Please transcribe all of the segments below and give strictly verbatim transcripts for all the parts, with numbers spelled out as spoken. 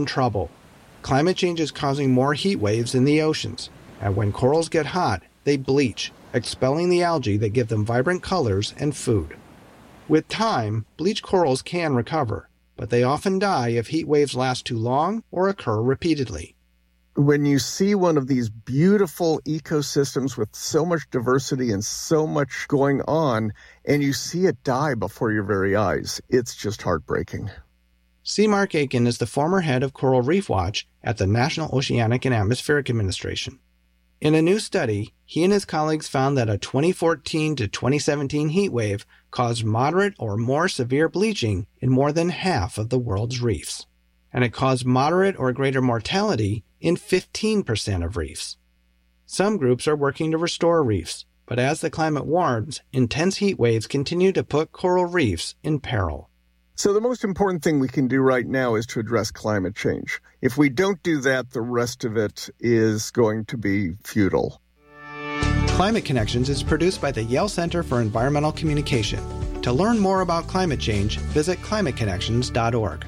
trouble. Climate change is causing more heat waves in the oceans, and when corals get hot, they bleach, expelling the algae that give them vibrant colors and food. With time, bleached corals can recover, but they often die if heat waves last too long or occur repeatedly. When you see one of these beautiful ecosystems with so much diversity and so much going on, and you see it die before your very eyes, it's just heartbreaking. C. Mark Aitken is the former head of Coral Reef Watch at the National Oceanic and Atmospheric Administration. In a new study, he and his colleagues found that a twenty fourteen to twenty seventeen heat wave caused moderate or more severe bleaching in more than half of the world's reefs. And it caused moderate or greater mortality in fifteen percent of reefs. Some groups are working to restore reefs, but as the climate warms, intense heat waves continue to put coral reefs in peril. So the most important thing we can do right now is to address climate change. If we don't do that, the rest of it is going to be futile. Climate Connections is produced by the Yale Center for Environmental Communication. To learn more about climate change, visit climate connections dot org.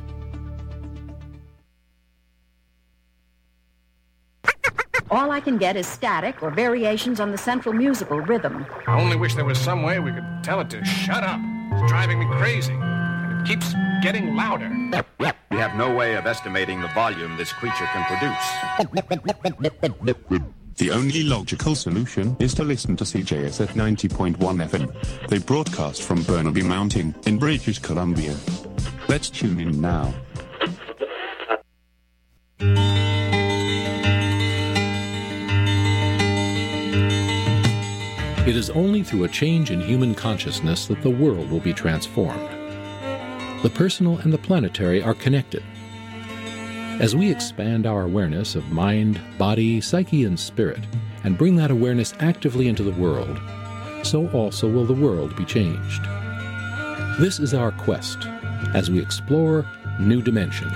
All I can get is static or variations on the central musical rhythm. I only wish there was some way we could tell it to shut up. It's driving me crazy. Keeps getting louder. We have no way of estimating the volume this creature can produce. The only logical solution is to listen to C J S at ninety point one F M. They broadcast from Burnaby Mountain in British Columbia. Let's tune in now. It is only through a change in human consciousness that the world will be transformed. The personal and the planetary are connected. As we expand our awareness of mind, body, psyche, and spirit, and bring that awareness actively into the world, so also will the world be changed. This is our quest as we explore new dimensions.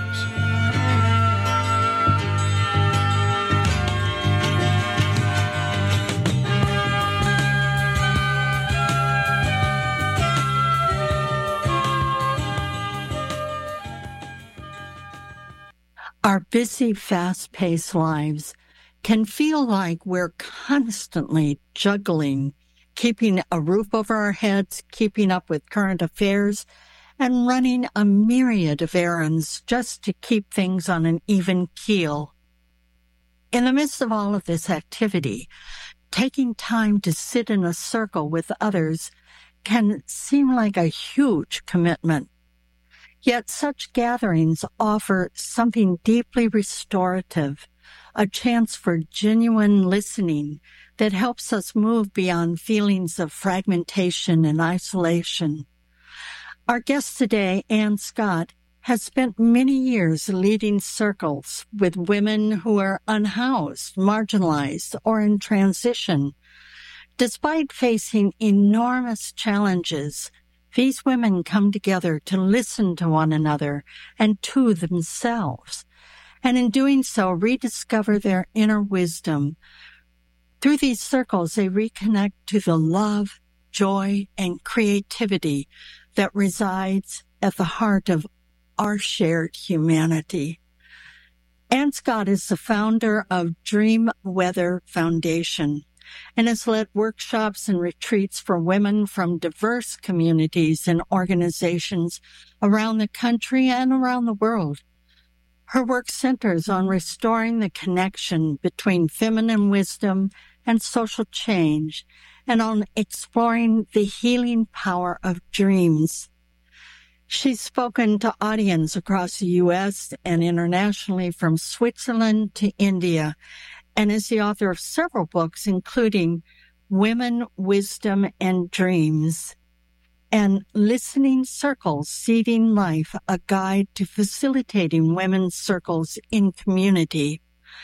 Our busy, fast-paced lives can feel like we're constantly juggling, keeping a roof over our heads, keeping up with current affairs, and running a myriad of errands just to keep things on an even keel. In the midst of all of this activity, taking time to sit in a circle with others can seem like a huge commitment. Yet such gatherings offer something deeply restorative, a chance for genuine listening that helps us move beyond feelings of fragmentation and isolation. Our guest today, Ann Scott, has spent many years leading circles with women who are unhoused, marginalized, or in transition. Despite facing enormous challenges, these women come together to listen to one another and to themselves, and in doing so, rediscover their inner wisdom. Through these circles, they reconnect to the love, joy, and creativity that resides at the heart of our shared humanity. Ann Scott is the founder of Dream Weather Foundation and has led workshops and retreats for women from diverse communities and organizations around the country and around the world. Her work centers on restoring the connection between feminine wisdom and social change, and on exploring the healing power of dreams. She's spoken to audiences across the U S and internationally, from Switzerland to India, and is the author of several books, including Women, Wisdom, and Dreams, and Listening Circles, Seeding Life, a guide to facilitating women's circles in community,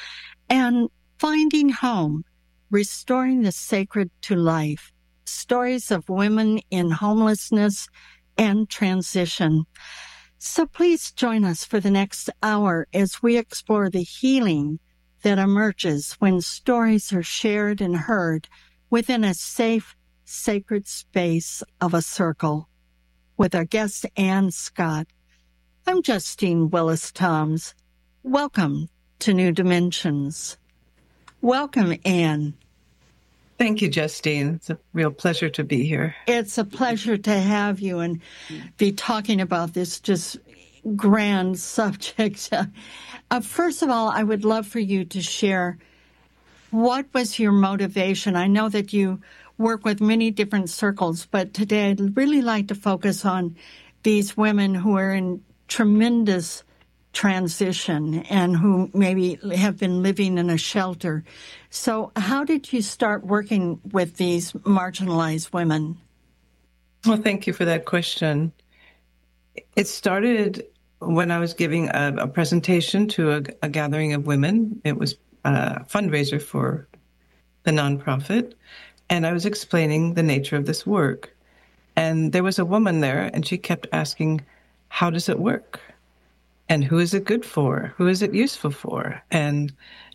and Finding Home, Restoring the Sacred to Life, stories of women in homelessness and transition. So please join us for the next hour as we explore the healing that emerges when stories are shared and heard within a safe, sacred space of a circle. With our guest, Ann Scott, I'm Justine Willis-Toms. Welcome to New Dimensions. Welcome, Anne. Thank you, Justine. It's a real pleasure to be here. It's a pleasure to have you and be talking about this just grand subject. Uh, first of all, I would love for you to share what was your motivation. I know that you work with many different circles, but today I'd really like to focus on these women who are in tremendous transition and who maybe have been living in a shelter. So how did you start working with these marginalized women? Well, thank you for that question. It started when I was giving a, a presentation to a, a gathering of women. It was a fundraiser for the nonprofit, and I was explaining the nature of this work. And there was a woman there, and she kept asking, how does it work? And who is it good for? Who is it useful for? And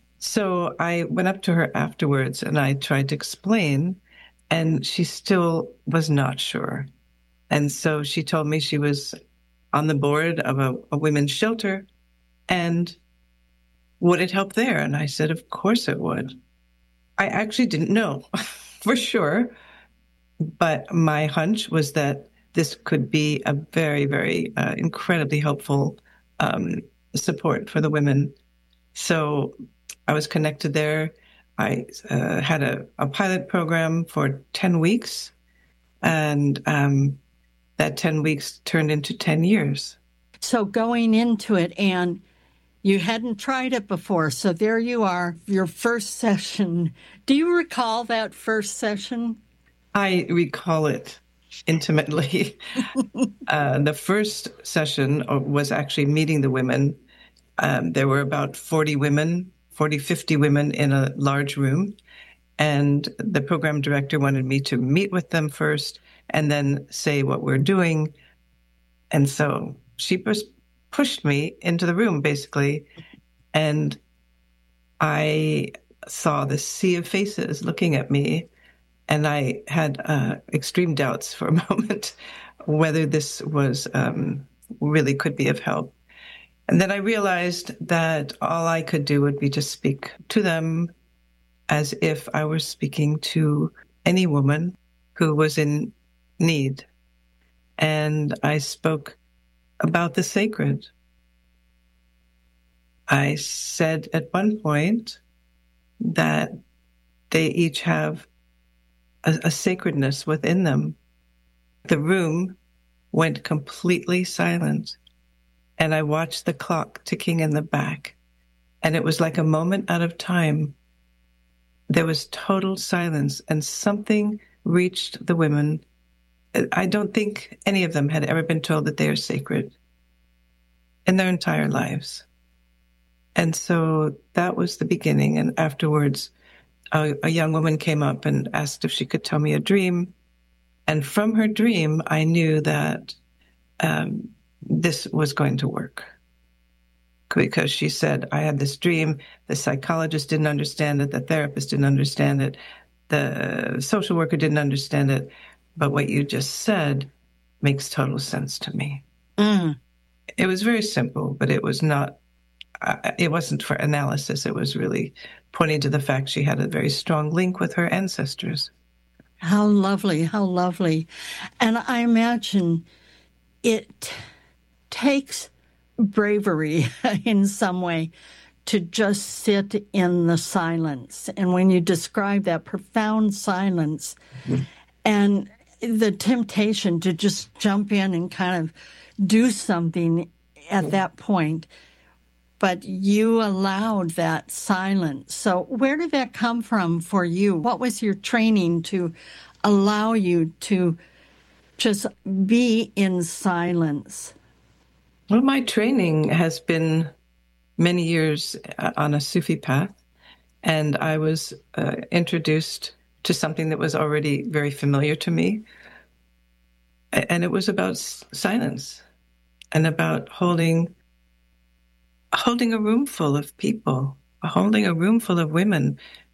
so I went up to her afterwards and I tried to explain, and she still was not sure. And so she told me she was on the board of a, a women's shelter, and would it help there? And I said, of course it would. I actually didn't know for sure, but my hunch was that this could be a very, very uh, incredibly helpful Um, support for the women. So I was connected there. I uh, had a, a pilot program for ten weeks, and um, that ten weeks turned into ten years. So going into it, Anne, you hadn't tried it before. So there you are, your first session. Do you recall that first session? I recall it intimately. uh, the first session was actually meeting the women. Um, there were about forty women, forty, fifty women in a large room. And the program director wanted me to meet with them first and then say what we're doing. And so she just pushed me into the room, basically. And I saw this sea of faces looking at me. And I had uh, extreme doubts for a moment whether this was um, really could be of help. And then I realized that all I could do would be to speak to them as if I were speaking to any woman who was in need. And I spoke about the sacred. I said at one point that they each have A, a sacredness within them. The room went completely silent, and I watched the clock ticking in the back, and it was like a moment out of time. There was total silence, and something reached the women. I don't think any of them had ever been told that they are sacred in their entire lives. And so that was the beginning, and afterwards, A, a young woman came up and asked if she could tell me a dream. And from her dream, I knew that um, this was going to work. Because she said, I had this dream, the psychologist didn't understand it, the therapist didn't understand it, the social worker didn't understand it, but what you just said makes total sense to me. Mm. It was very simple, but it was not, uh, it wasn't for analysis, it was really pointing to the fact she had a very strong link with her ancestors. How lovely, how lovely. And I imagine it takes bravery in some way to just sit in the silence. And when you describe that profound silence mm-hmm. and the temptation to just jump in and kind of do something at that point, but you allowed that silence. So where did that come from for you? What was your training to allow you to just be in silence? Well, my training has been many years on a Sufi path, and I was uh, introduced to something that was already very familiar to me, and it was about silence and about holding holding a room full of people, holding a room full of women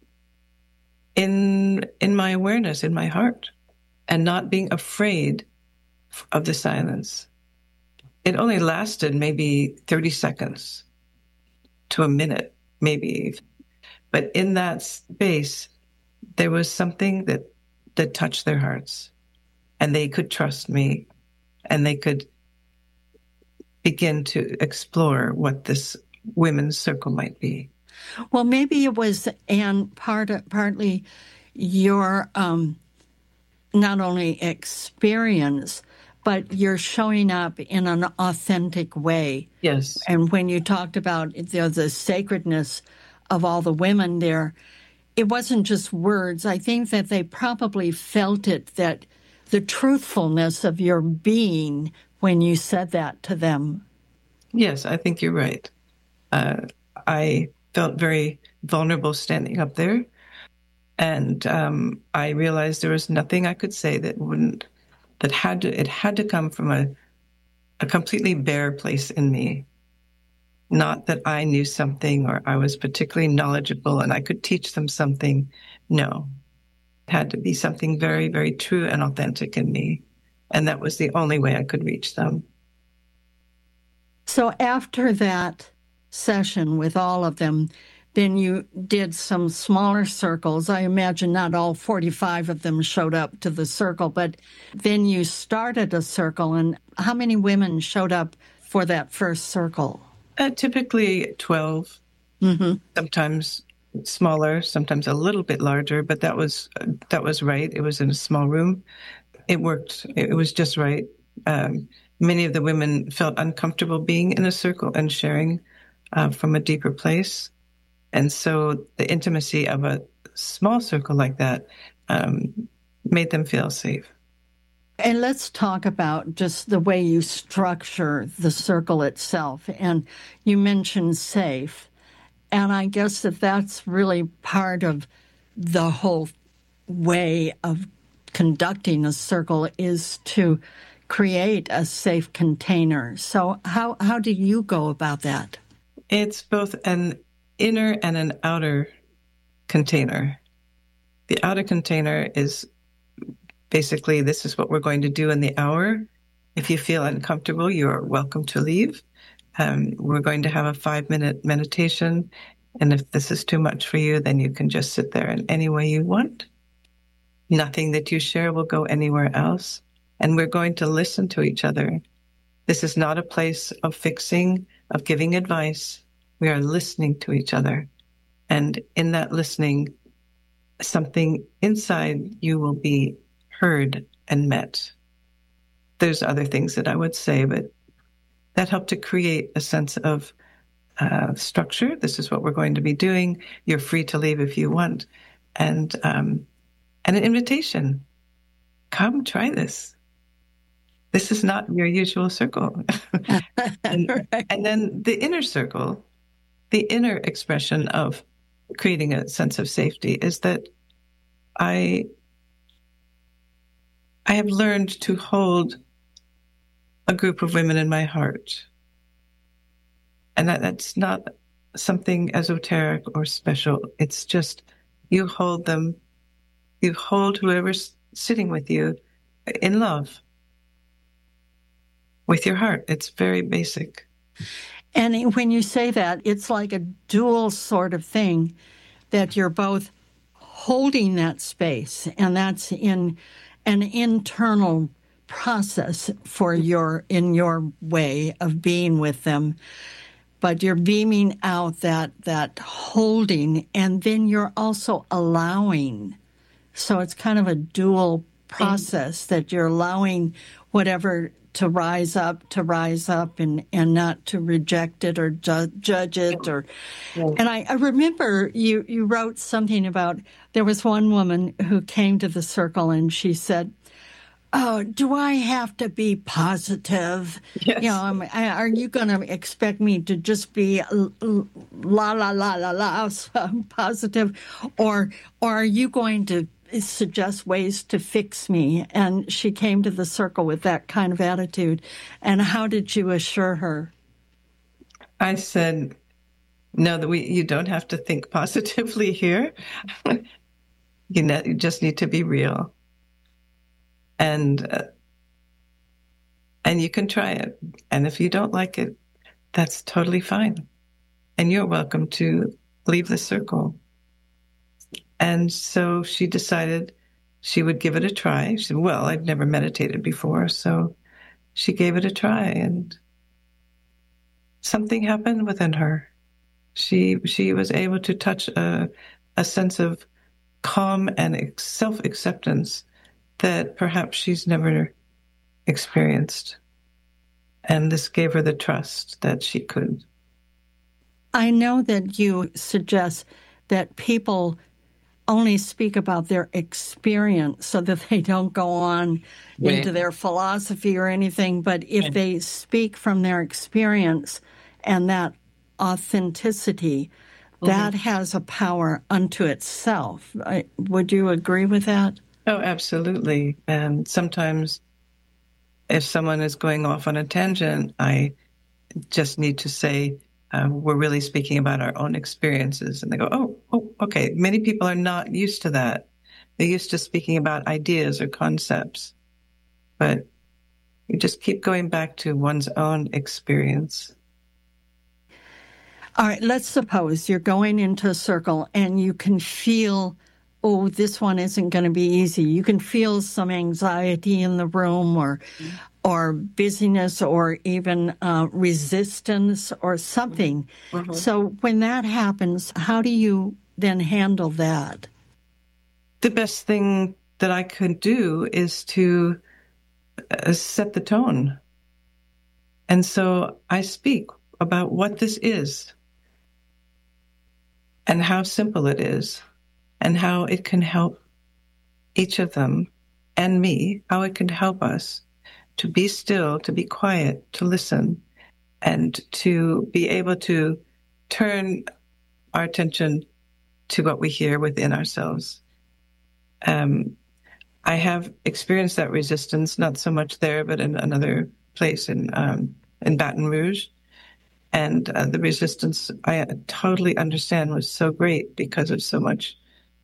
in in my awareness, in my heart, and not being afraid of the silence. It only lasted maybe thirty seconds. to a minute, maybe. But in that space, there was something that, that touched their hearts, and they could trust me, and they could begin to explore what this women's circle might be. Well, maybe it was, and part partly your um, not only experience, but you're showing up in an authentic way. Yes. And when you talked about the, the sacredness of all the women there, it wasn't just words. I think that they probably felt it, that the truthfulness of your being when you said that to them. Yes, I think you're right. Uh, I felt very vulnerable standing up there. And um, I realized there was nothing I could say that wouldn't, that had to, it had to come from a, a completely bare place in me. Not that I knew something or I was particularly knowledgeable and I could teach them something. No, it had to be something very, very true and authentic in me. And that was the only way I could reach them. So after that session with all of them, then you did some smaller circles. I imagine not all forty-five of them showed up to the circle, but then you started a circle. And how many women showed up for that first circle? Uh, typically twelve, mm-hmm. Sometimes smaller, sometimes a little bit larger, but that was uh, that was right. It was in a small room. It worked. It was just right. Um, many of the women felt uncomfortable being in a circle and sharing uh, from a deeper place. And so the intimacy of a small circle like that um, made them feel safe. And let's talk about just the way you structure the circle itself. And you mentioned safe. And I guess that that's really part of the whole way of conducting a circle is to create a safe container. So how, how do you go about that? It's both an inner and an outer container. The outer container is basically, this is what we're going to do in the hour. If you feel uncomfortable, you're welcome to leave. Um, we're going to have a five-minute meditation. And if this is too much for you, then you can just sit there in any way you want. Nothing that you share will go anywhere else. And we're going to listen to each other. This is not a place of fixing, of giving advice. We are listening to each other. And in that listening, something inside you will be heard and met. There's other things that I would say, but that helped to create a sense of uh, structure. This is what we're going to be doing. You're free to leave if you want. And, um, and an invitation. Come try this. This is not your usual circle. and, right. and then the inner circle, the inner expression of creating a sense of safety is that I I have learned to hold a group of women in my heart. And that, that's not something esoteric or special. It's just you hold them, you hold whoever's sitting with you in love with your heart. It's very basic. And when you say that, it's like a dual sort of thing, that you're both holding that space, and that's in an internal process for your, in your way of being with them. But you're beaming out that, that holding, and then you're also allowing. So it's kind of a dual process mm-hmm. that you're allowing whatever to rise up, to rise up and, and not to reject it or ju- judge it. Or, yeah. And I, I remember you, you wrote something about, there was one woman who came to the circle and she said, oh, do I have to be positive? Yes. You know, am, are you going to expect me to just be la, la, la, la, la, positive? Or, or are you going to suggest ways to fix me? And she came to the circle with that kind of attitude. And how did you assure her? I said, no, that we you don't have to think positively here. you, know, you just need to be real. And uh, and you can try it. And if you don't like it, that's totally fine. and you're welcome to leave the circle. And so she decided she would give it a try. She said, well, I've never meditated before, so she gave it a try, and something happened within her. She she was able to touch a, a sense of calm and self-acceptance that perhaps she's never experienced. And this gave her the trust that she could. I know that you suggest that people only speak about their experience so that they don't go on right. into their philosophy or anything. But if right. they speak from their experience and that authenticity, mm-hmm. that has a power unto itself. I, would you agree with that? Oh, absolutely. And sometimes if someone is going off on a tangent, I just need to say, Uh, we're really speaking about our own experiences. And they go, oh, oh, okay. Many people are not used to that. They're used to speaking about ideas or concepts. But you just keep going back to one's own experience. All right, let's suppose you're going into a circle and you can feel, oh, this one isn't going to be easy. You can feel some anxiety in the room or mm-hmm. or busyness or even uh, resistance or something. Mm-hmm. So when that happens, how do you then handle that? The best thing that I could do is to uh, set the tone. And so I speak about what this is and how simple it is and how it can help each of them and me, how it can help us to be still, to be quiet, to listen, and to be able to turn our attention to what we hear within ourselves. Um, I have experienced that resistance, not so much there, but in another place in um, in Baton Rouge. And uh, the resistance, I totally understand, was so great because of so much,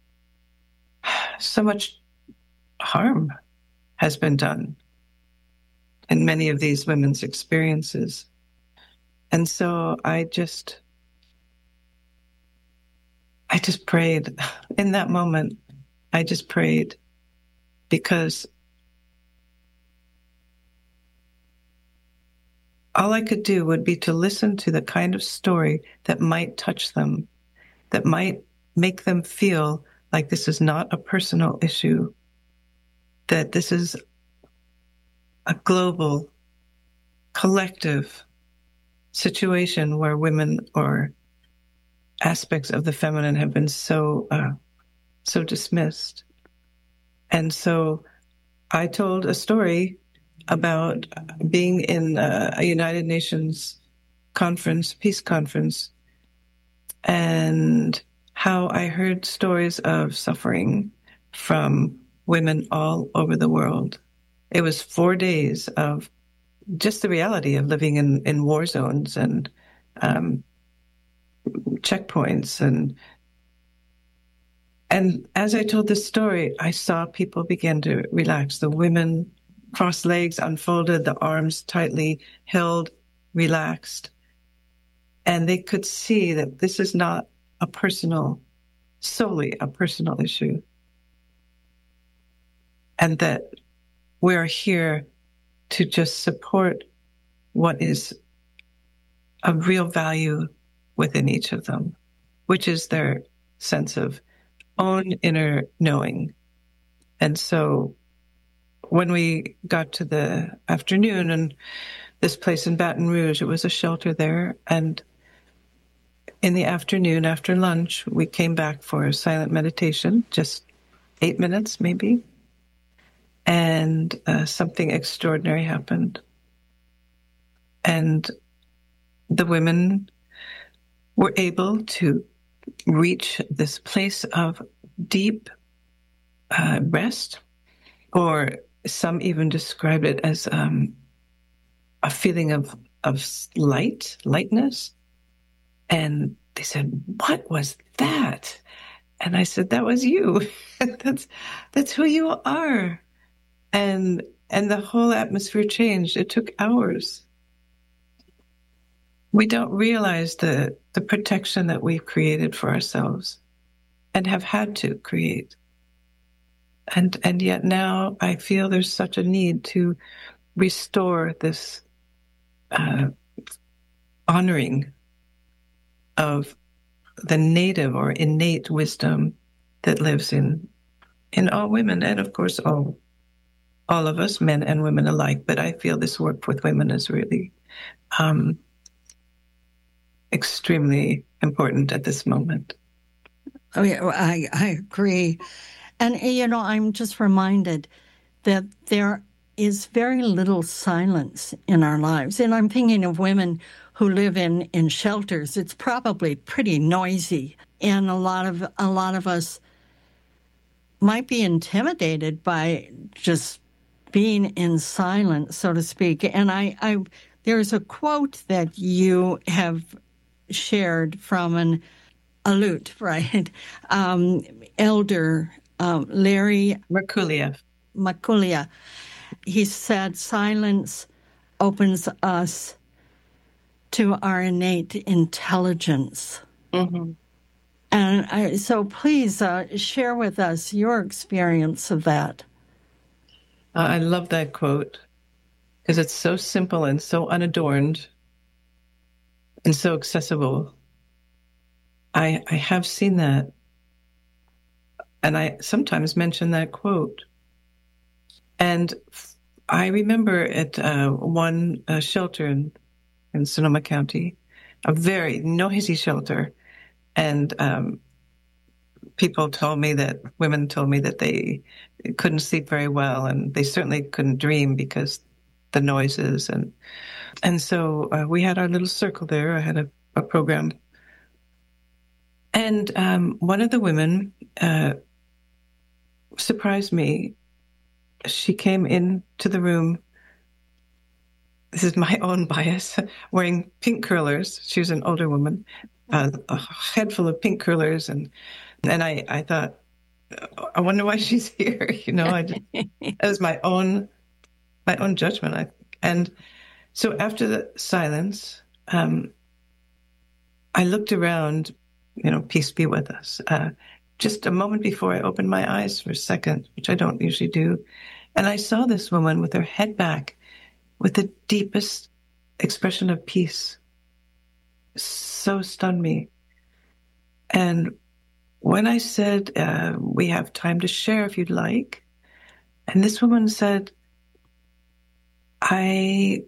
so much harm has been done in many of these women's experiences. And so I just, I just prayed. In that moment, I just prayed because all I could do would be to listen to the kind of story that might touch them, that might make them feel like this is not a personal issue, that this is a global, collective situation where women or aspects of the feminine have been so uh, so dismissed. And so I told a story about being in a, a United Nations conference, peace conference, and how I heard stories of suffering from women all over the world. It was four days of just the reality of living in, in war zones and um, checkpoints. And and as I told this story, I saw people begin to relax. The women, crossed legs, unfolded, the arms tightly held, relaxed. And they could see that this is not a personal, solely a personal issue. And that we're here to just support what is of real value within each of them, which is their sense of own inner knowing. And so when we got to the afternoon and this place in Baton Rouge, it was a shelter there. And in the afternoon, after lunch, we came back for a silent meditation, just eight minutes maybe. And uh, something extraordinary happened. And the women were able to reach this place of deep uh, rest, or some even described it as um, a feeling of, of light, lightness. And they said, "What was that?" And I said, "That was you. that's that's who you are." And and the whole atmosphere changed. It took hours. We don't realize the, the protection that we've created for ourselves and have had to create. And and yet now I feel there's such a need to restore this uh, honoring of the native or innate wisdom that lives in in all women, and of course all all of us, men and women alike. But I feel this work with women is really um, extremely important at this moment. Oh, yeah, I, I agree. And, you know, I'm just reminded that there is very little silence in our lives. And I'm thinking of women who live in, in shelters. It's probably pretty noisy. And a lot of a lot of us might be intimidated by just being in silence, so to speak. And I, I there's a quote that you have shared from an Aleut, right? Um, Elder um, Larry Merkuliev. Merkuliev. He said, silence opens us to our innate intelligence. Mm-hmm. And I, so please uh, share with us your experience of that. Uh, I love that quote because it's so simple and so unadorned and so accessible. I, I have seen that. And I sometimes mention that quote. And I remember at uh, one uh, shelter in, in Sonoma County, a very noisy shelter. And um, people told me that, women told me that they couldn't sleep very well, and they certainly couldn't dream because the noises. And and so uh, we had our little circle there. I had a, a program. And um, one of the women uh, surprised me. She came into the room, this is my own bias, wearing pink curlers. She was an older woman, uh, a head full of pink curlers. And and I, I thought, I wonder why she's here. You know, I just, it was my own, my own judgment, I think. And so after the silence, um, I looked around, you know, peace be with us. Uh, just a moment before I opened my eyes for a second, which I don't usually do. And I saw this woman with her head back with the deepest expression of peace. So stunned me. And when I said, uh, we have time to share if you'd like, and this woman said, I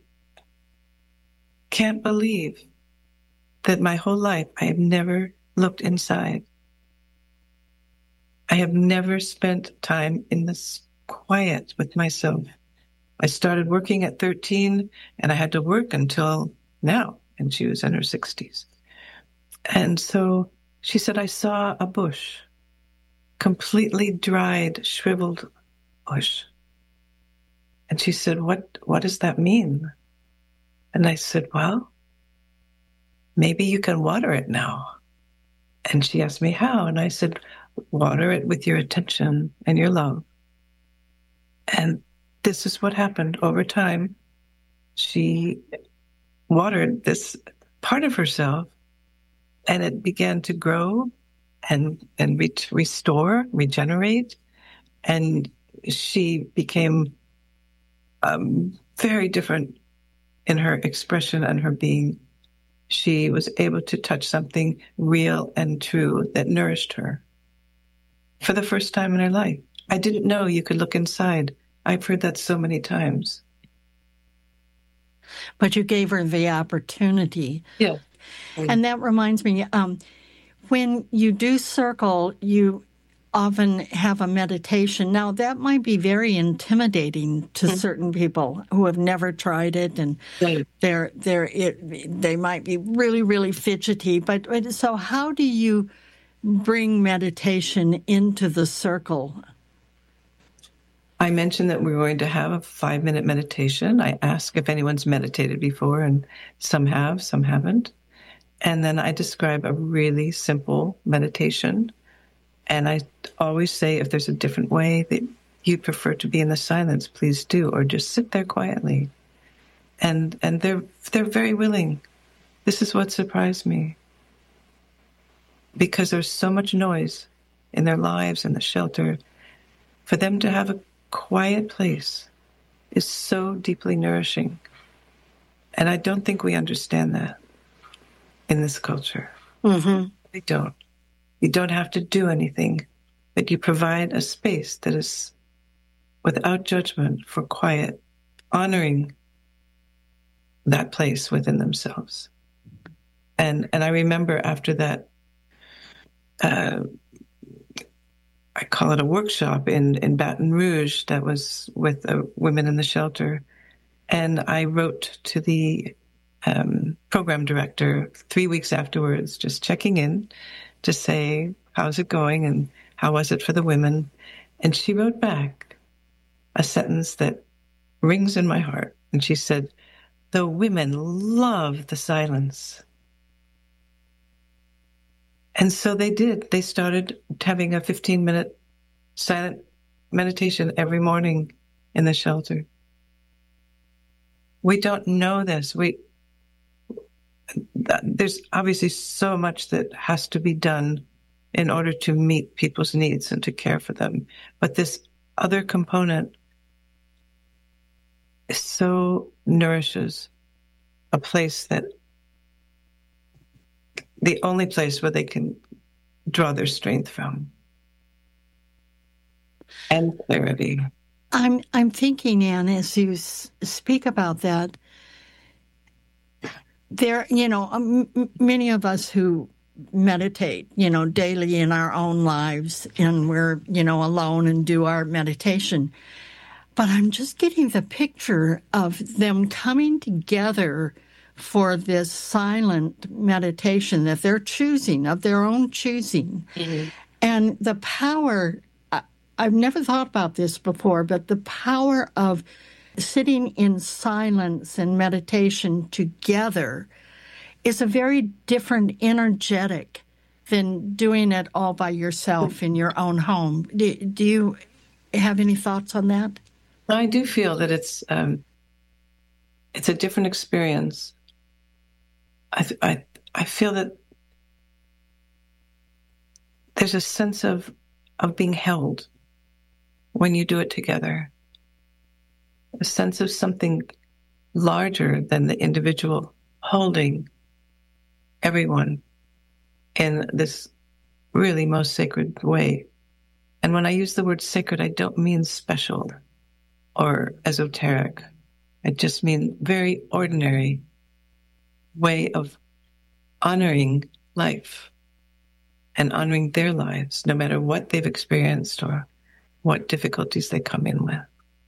can't believe that my whole life I have never looked inside. I have never spent time in this quiet with myself. I started working at thirteen, and I had to work until now, and she was in her sixties. And so she said, I saw a bush, completely dried, shriveled bush. And she said, what, what does that mean? And I said, well, maybe you can water it now. And she asked me how, and I said, water it with your attention and your love. And this is what happened over time. She watered this part of herself, and it began to grow and and re- restore, regenerate, and she became um, very different in her expression and her being. She was able to touch something real and true that nourished her for the first time in her life. I didn't know you could look inside. I've heard that so many times. But you gave her the opportunity. Yeah. And that reminds me, um, when you do circle, you often have a meditation. Now, that might be very intimidating to mm-hmm. certain people who have never tried it, and right. they're they're it, they might be really, really fidgety. But so how do you bring meditation into the circle? I mentioned that we were going to have a five-minute meditation. I ask if anyone's meditated before, and some have, some haven't. And then I describe a really simple meditation. And I always say, if there's a different way that you'd prefer to be in the silence, please do, or just sit there quietly. And and they're they're very willing. This is what surprised me. Because there's so much noise in their lives, in the shelter, for them to have a quiet place is so deeply nourishing. And I don't think we understand that in this culture. Mm-hmm. We don't. You don't have to do anything, but you provide a space that is without judgment for quiet, honoring that place within themselves. And and I remember after that, uh, I call it a workshop in, in Baton Rouge that was with uh, women in the shelter. And I wrote to the um, program director three weeks afterwards, just checking in to say, how's it going and how was it for the women? And she wrote back a sentence that rings in my heart. And she said, the women love the silence. And so they did. They started having a fifteen-minute silent meditation every morning in the shelter. We don't know this. We there's obviously so much that has to be done in order to meet people's needs and to care for them. But this other component so nourishes a place that the only place where they can draw their strength from and clarity. I'm I'm thinking, Anne, as you s- speak about that, there, you know, um, m- many of us who meditate, you know, daily in our own lives, and we're, you know, alone and do our meditation. But I'm just getting the picture of them coming together for this silent meditation that they're choosing, of their own choosing. Mm-hmm. And the power, I, I've never thought about this before, but the power of sitting in silence and meditation together is a very different energetic than doing it all by yourself in your own home. Do, do you have any thoughts on that? I do feel that it's um, it's a different experience. I, I I feel that there's a sense of of being held when you do it together. A sense of something larger than the individual holding everyone in this really most sacred way. And when I use the word sacred, I don't mean special or esoteric. I just mean very ordinary way of honoring life and honoring their lives, no matter what they've experienced or what difficulties they come in with.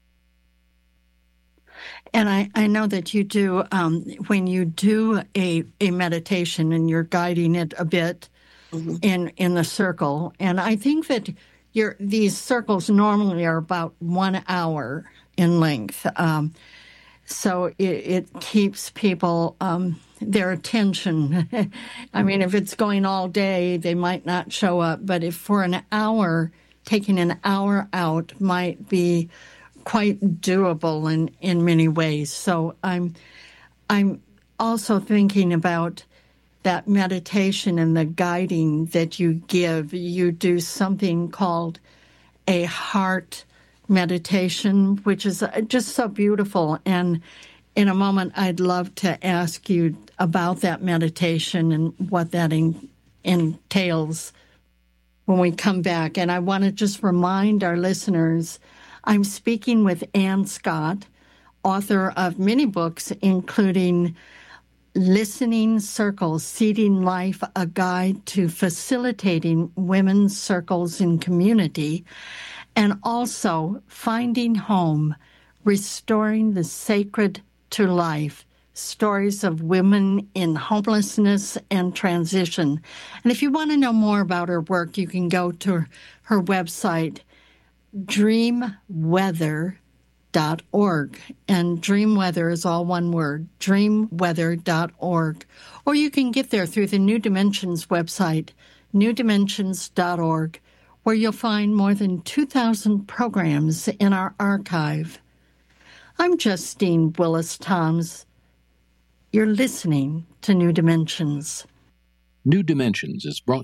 And I, I know that you do, um, when you do a, a meditation and you're guiding it a bit mm-hmm. in in the circle, and I think that your these circles normally are about one hour in length. Um, so it, it keeps people, um, their attention. I mean, if it's going all day, they might not show up. But if for an hour, taking an hour out might be quite doable in, in many ways. So I'm I'm also thinking about that meditation and the guiding that you give. You do something called a heart meditation, which is just so beautiful. And in a moment, I'd love to ask you about that meditation and what that in, entails when we come back. And I want to just remind our listeners, I'm speaking with Anne Scott, author of many books, including Listening Circles, Seeding Life, a Guide to Facilitating Women's Circles in Community, and also Finding Home, Restoring the Sacred to Life, Stories of Women in Homelessness and Transition. And if you want to know more about her work, you can go to her website, dream weather dot org. And Dreamweather is all one word, dream weather dot org. Or you can get there through the New Dimensions website, new dimensions dot org, where you'll find more than two thousand programs in our archive. I'm Justine Willis-Toms. You're listening to to New Dimensions. New Dimensions is brought